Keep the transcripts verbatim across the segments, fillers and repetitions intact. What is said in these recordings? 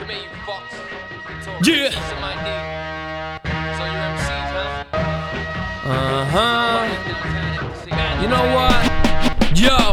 Yeah. Uh-huh. You know what? Yo.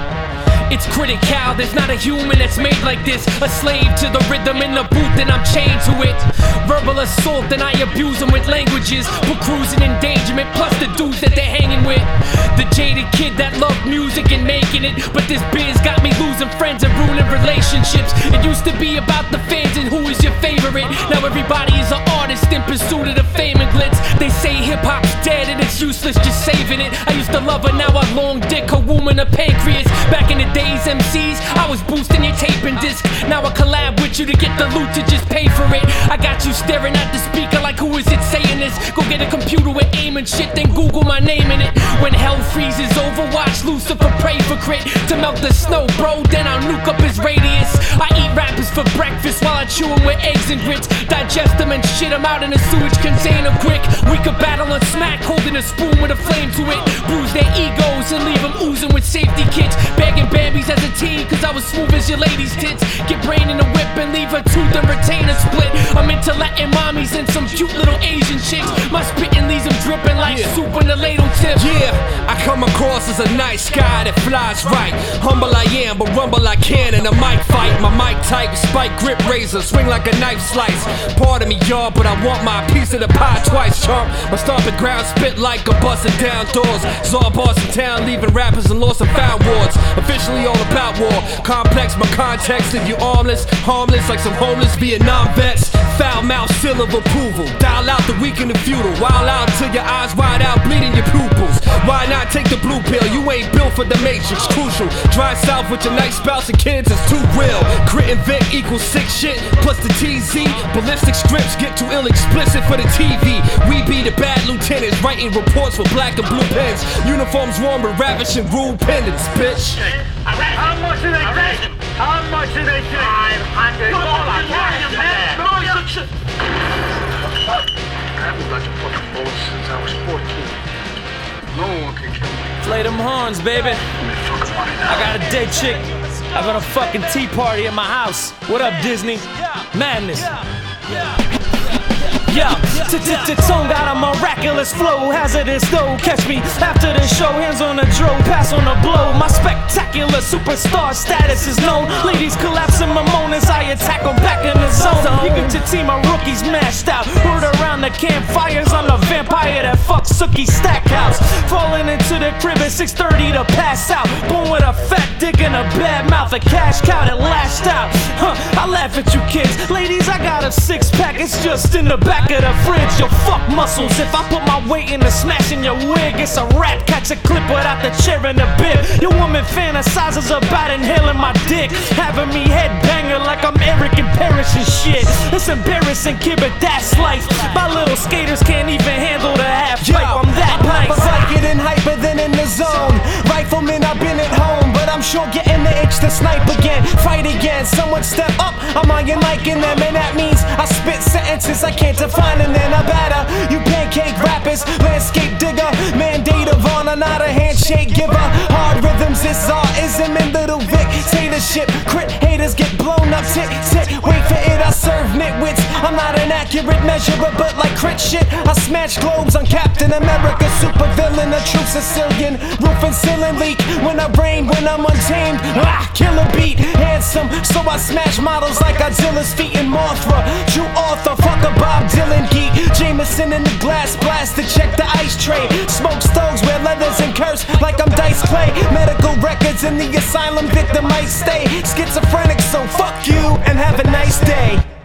It's critical, there's not a human that's made like this. A slave to the rhythm in the booth and I'm chained to it. Verbal assault and I abuse them with languages. Put crews in endangerment plus the dudes that they're hanging with. The jaded kid that loved music and making it, but this biz got me losing friends and ruining relationships. It used to be about the fans and who is your favorite. Now everybody is an artist in pursuit of the fame and glitz. They say hip-hop's dead and it's useless just saving it. I used to love her, now I long dick her womb and her pancreas. Back in the days, M Cs, I was boosting your tape and disc. Now I collab with you to get the loot to just pay for it. I got you staring at the speaker like who is it saying this? Go get a computer with aim and shit, then Google my name in it. When hell freezes over, watch Lucifer pray for crit to melt the snow, bro, then I'll nuke up his radius. I eat rappers for breakfast while I chew them with eggs and grits. Digest them and shit them out in a sewage container quick. We could battle and smack, holding a spoon with a flame to it. Bruise their egos and leave them oozing with safety kits. Bagging Bambies as a teen, cause I was smooth as your lady's tits. Get brain in a whip and leave her tooth and retain a split. I'm into Latin mommies and some cute little Asian chicks. My spitting leaves them dripping like yeah. soup on the ladle tip. Yeah, I come across as a nice guy that flies right. Humble I am, but rumble I can in a mic fight. My mic type, spike grip razor, swing like a knife slice. Pardon me y'all, but I want my piece of the pie twice, chump. My stomping ground spit like a busted down doors. Saw Boston town, leaving rappers and lost and found wards. Officially all about war, complex my context. Leave you armless, harmless like some homeless Vietnam vets. Foul mouth seal of approval, dial out the weak and the futile. Wild out till your eyes wide out, bleeding your pupils. Why not take the blue pill? You ain't built for the matrix, crucial. Dry south with your nice spouse and kids is too real. Crit and Vic equals sick shit, plus the T Z. Ballistic scripts get too ill explicit for the T V. We be the bad lieutenants, writing reports with black and blue pens. Uniforms worn with ravishing rule pendants, bitch. How much do they take? How much do they take? Five hundred dollars. I haven't got your fucking bullets since I was fourteen. No one can kill me. Play them horns, baby. I got a dead chick. I got a fucking tea party at my house. What up, Disney? Madness. Yeah, Tone got a miraculous flow, hazardous though. Catch me after the show, hands on the dro, pass on the blow. My spectacular superstar status is known. Ladies collapsing my moan as I attack them back in the zone. You get your team of rookies mashed out. Heard around the campfires, I'm the vampire that fucks Sookie Stackhouse. Falling into the crib at six thirty to pass out. Born with a fat dick and a bad mouth, a cash cow that lashed out. Huh, I laugh at you kids. Ladies, I got a six pack, it's just in the back of the fridge. Your fuck muscles. If I put my weight into smashing your wig, it's a rap. Catch a clip without the chair and the bib. Your woman fantasizes about inhaling my dick, having me headbanger like I'm Eric and Parrish and shit. It's embarrassing, kid, but that's life. My little skaters can't even handle the half pipe. I'm that nice. But like getting hyper than in the zone. Rifleman, I've been at home, but I'm sure getting the itch to snipe again, fight again. Someone step up, I'm on your mic in them, and that means I spit sentences I can't define, and then I batter you pancake rappers, landscape digger, mandate of honor, not a handshake giver. Hard rhythms is autism and Little Vic dictatorship. Crit haters get blown up, tick tick. Wait for it, I serve nitwits. I'm not an accurate measurer, but like crit shit, I smash globes on Captain America, super villain, a true Sicilian. Roof and ceiling leak when I rain, when I'm untamed. Ah, killer beat, handsome, so I smash models like Godzilla's feet in Mothra. True author, fuck a Bob Dylan geek. Jameson in the glass blast to check the ice tray. Smoke stoves, wear leathers and curse like I'm Dice Clay. Medical records in the asylum, victim might stay schizophrenic, so fuck you and have a nice day.